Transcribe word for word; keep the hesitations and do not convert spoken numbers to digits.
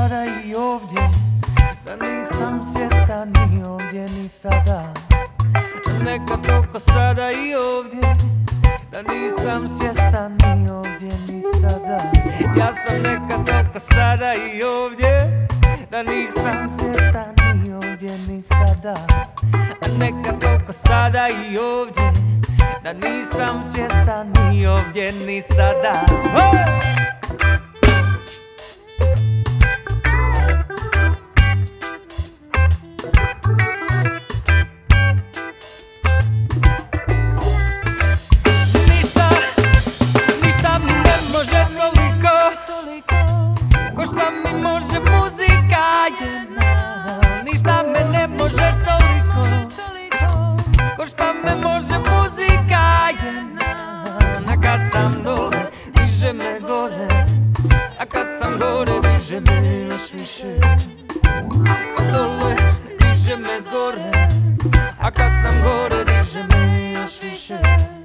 sada i ovdje, da nisam svjestan ni ovdje ni sada. Nekad oko sada i ovdje, da nisam svjestan ni ovdje ni sada. Ja sam nekad oko sada i ovdje, da nisam svjestan ni ovdje ni sada. Nekad oko sada i ovdje, da nisam svjestan ni ovdje ni sada. Hey! Ko šta mi može muzika jedna, ništa me ne može toliko. Ko šta me može muzika jedna, a kad sam dole diže me gore, a kad sam gore diže me još više. A dole diže me gore, a kad sam gore diže me još više.